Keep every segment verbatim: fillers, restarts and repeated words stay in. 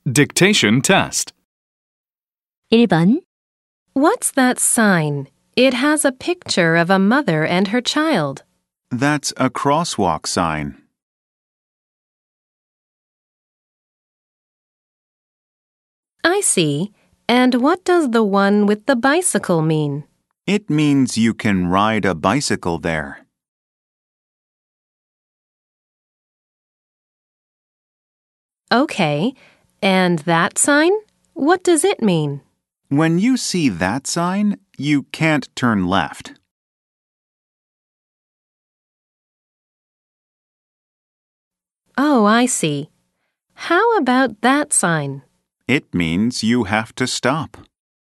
Dictation test. 일 번. What's that sign? It has a picture of a mother and her child. That's a crosswalk sign. I see. And what does the one with the bicycle mean? It means you can ride a bicycle there. Okay. And that sign? What does it mean? When you see that sign, you can't turn left. Oh, I see. How about that sign? It means you have to stop.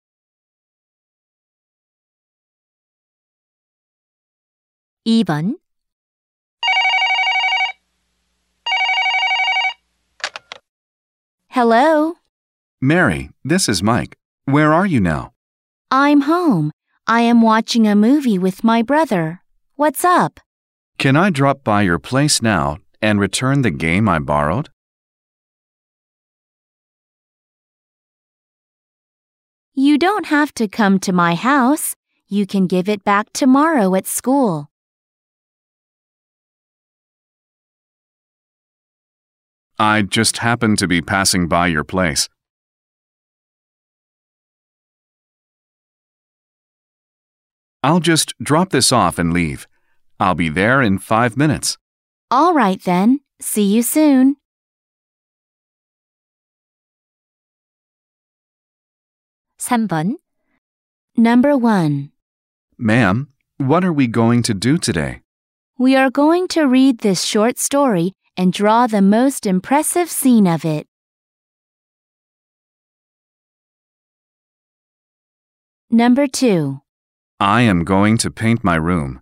이 번. Hello. Mary, this is Mike. Where are you now? I'm home. I am watching a movie with my brother. What's up? Can I drop by your place now and return the game I borrowed? You don't have to come to my house. You can give it back tomorrow at school. I just happened to be passing by your place. I'll just drop this off and leave. I'll be there in five minutes. All right then. See you soon. 삼 번. Number one. Ma'am, what are we going to do today? We are going to read this short story and draw the most impressive scene of it. Number two. I am going to paint my room.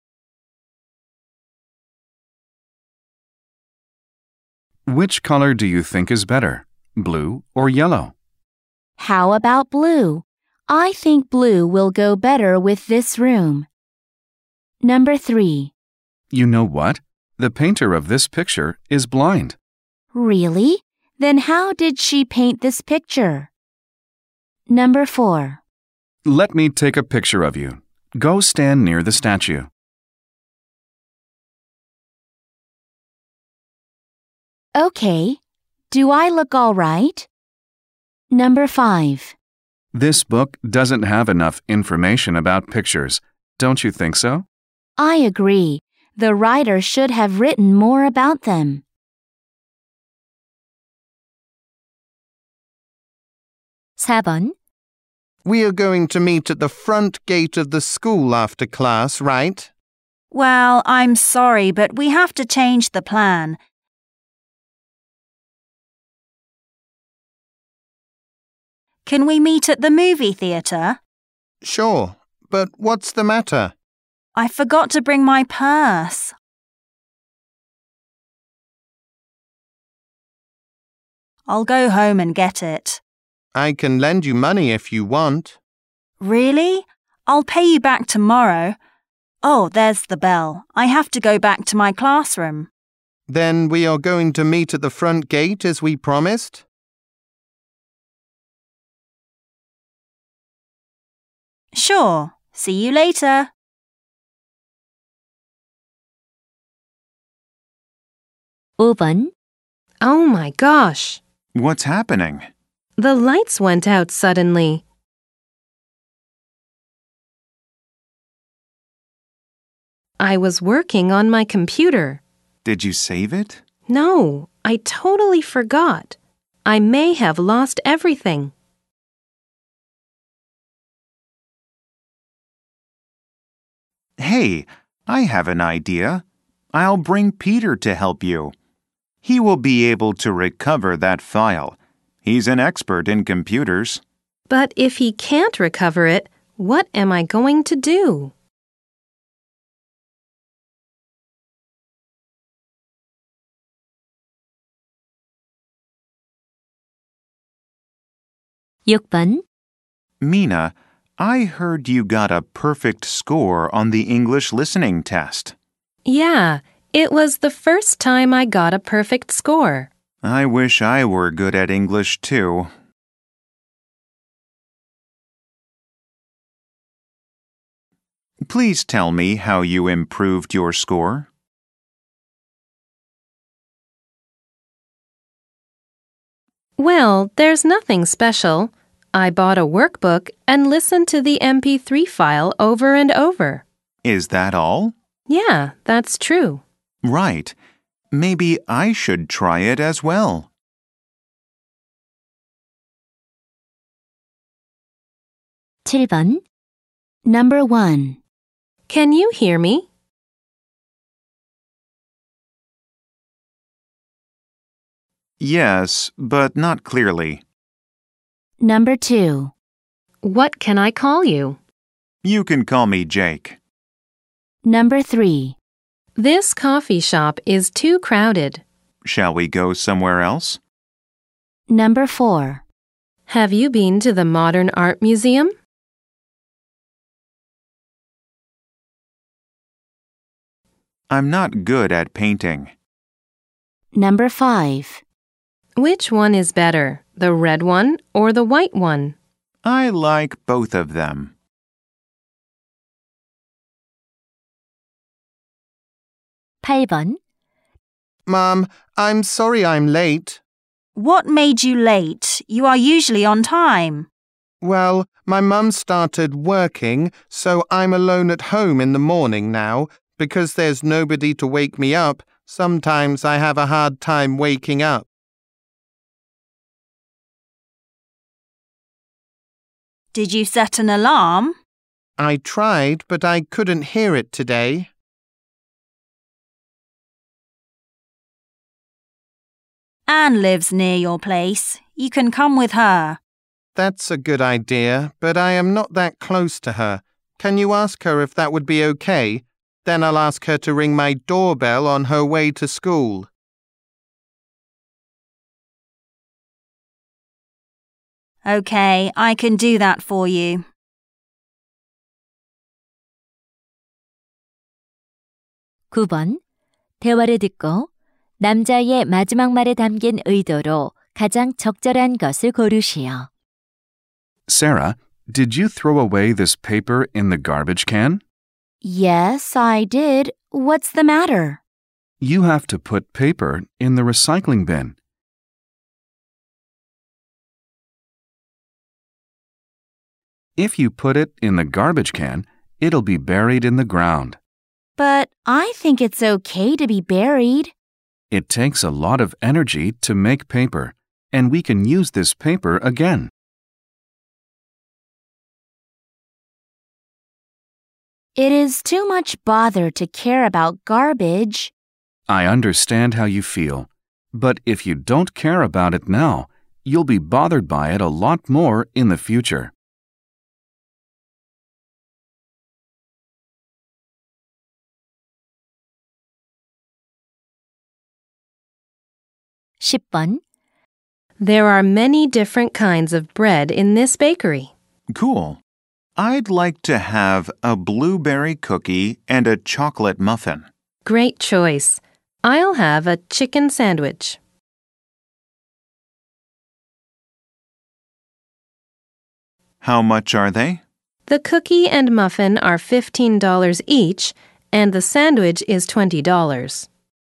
Which color do you think is better, blue or yellow? How about blue? I think blue will go better with this room. Number three. You know what? The painter of this picture is blind. Really? Then how did she paint this picture? Number four. Let me take a picture of you. Go stand near the statue. Okay. Do I look all right? Number five. This book doesn't have enough information about pictures. Don't you think so? I agree. The writer should have written more about them. 사 번. We are going to meet at the front gate of the school after class, right? Well, I'm sorry, but we have to change the plan. Can we meet at the movie theatre? Sure, but what's the matter? I forgot to bring my purse. I'll go home and get it. I can lend you money if you want. Really? I'll pay you back tomorrow. Oh, there's the bell. I have to go back to my classroom. Then we are going to meet at the front gate as we promised? Sure. See you later. 오 번. Oh my gosh! What's happening? The lights went out suddenly. I was working on my computer. Did you save it? No, I totally forgot. I may have lost everything. Hey, I have an idea. I'll bring Peter to help you. He will be able to recover that file. He's an expert in computers. But if he can't recover it, what am I going to do? 육 번. Mina, I heard you got a perfect score on the English listening test. Yeah, it was the first time I got a perfect score. I wish I were good at English too. Please tell me how you improved your score. Well, there's nothing special. I bought a workbook and listened to the M P three file over and over. Is that all? Yeah, that's true. Right. Maybe I should try it as well. 칠 번. Number one. Can you hear me? Yes, but not clearly. Number two. What can I call you? You can call me Jake. Number three. This coffee shop is too crowded. Shall we go somewhere else? Number four. Have you been to the Modern Art Museum? I'm not good at painting. Number five. Which one is better, the red one or the white one? I like both of them. 팔 번. Mom, I'm sorry I'm late. What made you late? You are usually on time. Well, my mum started working, so I'm alone at home in the morning now. Because there's nobody to wake me up, sometimes I have a hard time waking up. Did you set an alarm? I tried, but I couldn't hear it today. Anne lives near your place. You can come with her. That's a good idea, but I am not that close to her. Can you ask her if that would be okay? Then I'll ask her to ring my doorbell on her way to school. Okay, I can do that for you. 구 번. 대화를 듣고 남자의 마지막 말에 담긴 의도로 가장 적절한 것을 고르시오. Sarah, did you throw away this paper in the garbage can? Yes, I did. What's the matter? You have to put paper in the recycling bin. If you put it in the garbage can, it'll be buried in the ground. But I think it's okay to be buried. It takes a lot of energy to make paper, and we can use this paper again. It is too much bother to care about garbage. I understand how you feel, but if you don't care about it now, you'll be bothered by it a lot more in the future. 십 번. There are many different kinds of bread in this bakery. Cool. I'd like to have a blueberry cookie and a chocolate muffin. Great choice. I'll have a chicken sandwich. How much are they? The cookie and muffin are fifteen dollars each, and the sandwich is twenty dollars.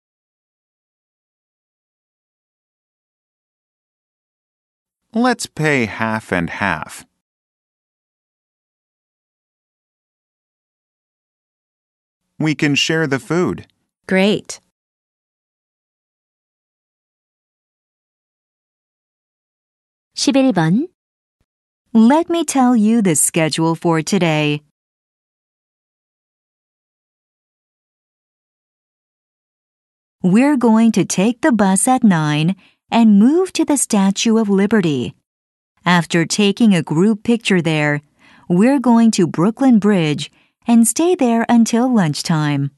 Let's pay half and half. We can share the food. Great. 십일 번. Let me tell you the schedule for today. We're going to take the bus at nine and move to the Statue of Liberty. After taking a group picture there, we're going to Brooklyn Bridge and stay there until lunchtime.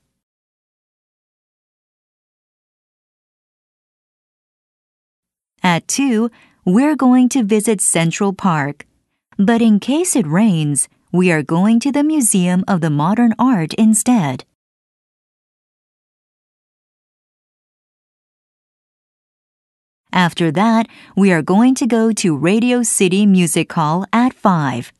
At two, we're going to visit Central Park. But in case it rains, we are going to the Museum of the Modern Art instead. After that, we are going to go to Radio City Music Hall at five.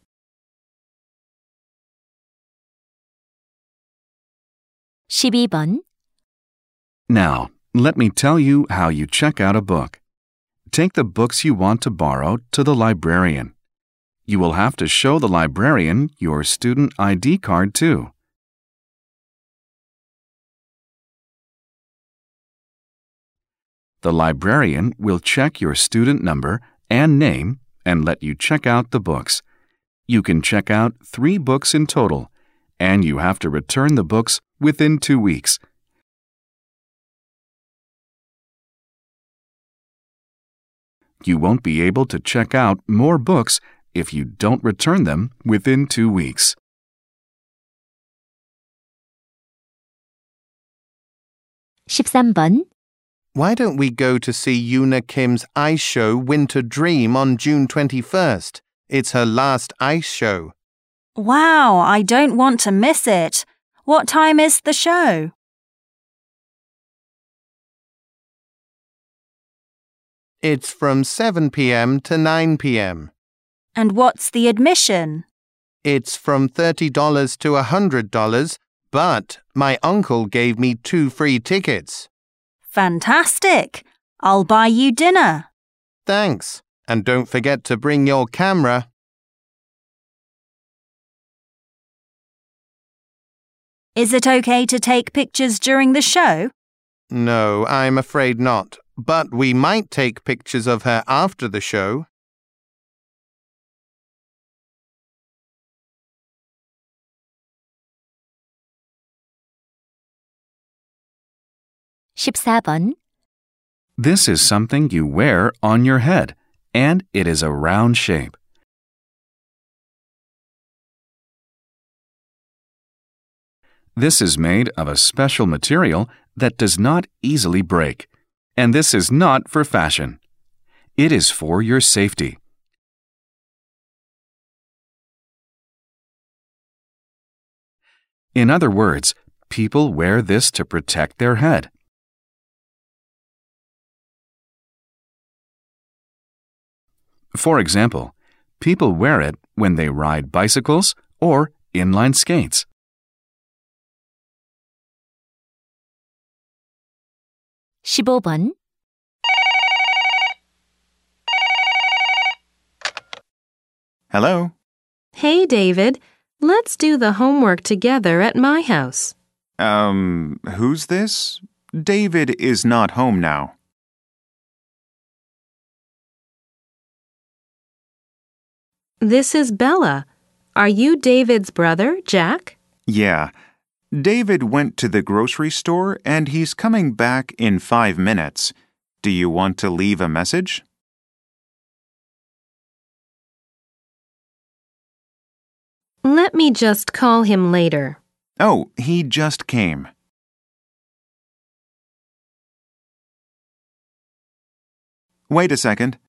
십이 번. Now, let me tell you how you check out a book. Take the books you want to borrow to the librarian. You will have to show the librarian your student I D card too. The librarian will check your student number and name and let you check out the books. You can check out three books in total, and you have to return the books within two weeks. You won't be able to check out more books if you don't return them within two weeks. 십삼 번. Why don't we go to see Yoona Kim's ice show Winter Dream on June twenty-first? It's her last ice show. Wow, I don't want to miss it. What time is the show? It's from seven p.m. to nine p.m. And what's the admission? It's from thirty dollars to one hundred dollars, but my uncle gave me two free tickets. Fantastic! I'll buy you dinner. Thanks. And don't forget to bring your camera. Is it okay to take pictures during the show? No, I'm afraid not. But we might take pictures of her after the show. 십사 번. This is something you wear on your head, and it is a round shape. This is made of a special material that does not easily break, and this is not for fashion. It is for your safety. In other words, people wear this to protect their head. For example, people wear it when they ride bicycles or inline skates. 십오 번. Hello? Hey, David. Let's do the homework together at my house. Um, who's this? David is not home now. This is Bella. Are you David's brother, Jack? Yeah. David went to the grocery store and he's coming back in five minutes. Do you want to leave a message? Let me just call him later. Oh, he just came. Wait a second.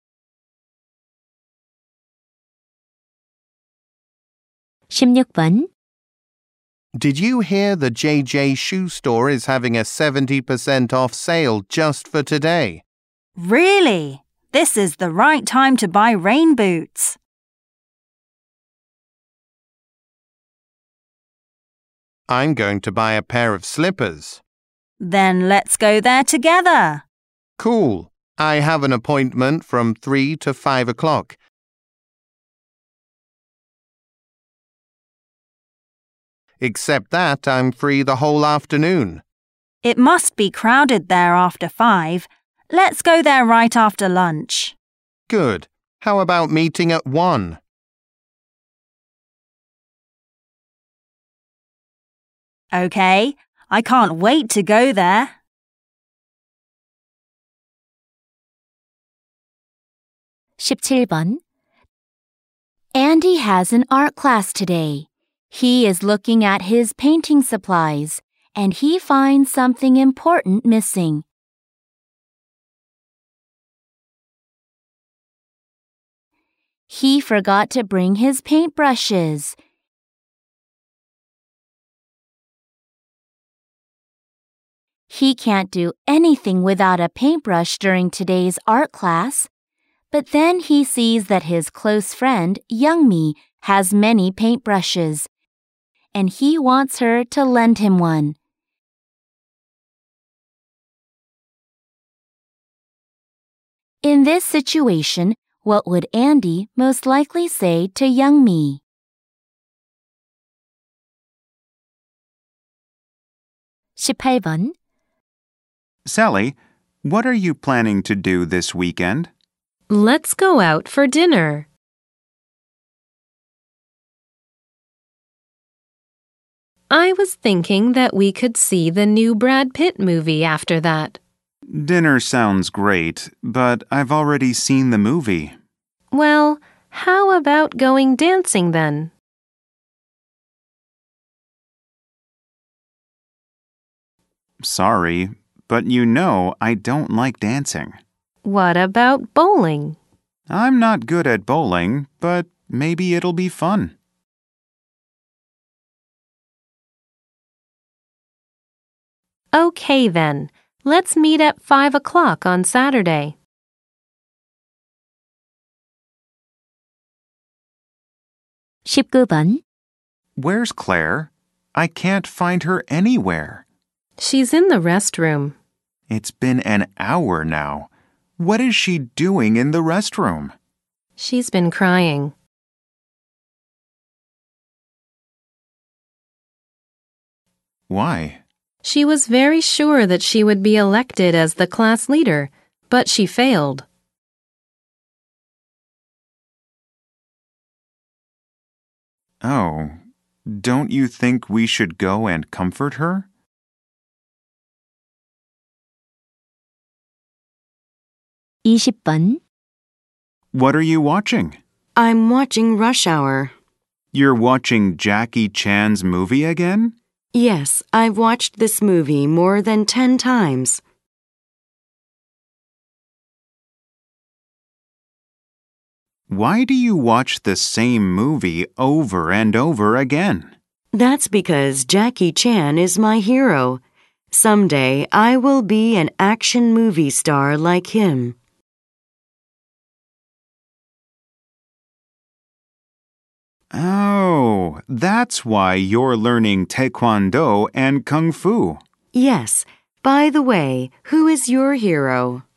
십육 번. Did you hear the J J Shoe Store is having a seventy percent off sale just for today? Really? This is the right time to buy rain boots. I'm going to buy a pair of slippers. Then let's go there together. Cool. I have an appointment from three to five o'clock. Except that I'm free the whole afternoon. It must be crowded there after five. Let's go there right after lunch. Good. How about meeting at one? Okay, I can't wait to go there. 십칠 번. Andy has an art class today. He is looking at his painting supplies, and he finds something important missing. He forgot to bring his paintbrushes. He can't do anything without a paintbrush during today's art class. But then he sees that his close friend, Youngmi, has many paintbrushes, and he wants her to lend him one. In this situation, what would Andy most likely say to Youngmi? 십팔 번. Sally, what are you planning to do this weekend? Let's go out for dinner. I was thinking that we could see the new Brad Pitt movie after that. Dinner sounds great, but I've already seen the movie. Well, how about going dancing then? Sorry, but you know I don't like dancing. What about bowling? I'm not good at bowling, but maybe it'll be fun. Okay then, let's meet at five o'clock on Saturday. 십구 번. Where's Claire? I can't find her anywhere. She's in the restroom. It's been an hour now. What is she doing in the restroom? She's been crying. Why? She was very sure that she would be elected as the class leader, but she failed. Oh, don't you think we should go and comfort her? 이십 번. What are you watching? I'm watching Rush Hour. You're watching Jackie Chan's movie again? Yes, I've watched this movie more than ten times. Why do you watch the same movie over and over again? That's because Jackie Chan is my hero. Someday I will be an action movie star like him. Oh, that's why you're learning Taekwondo and Kung Fu. Yes. By the way, who is your hero?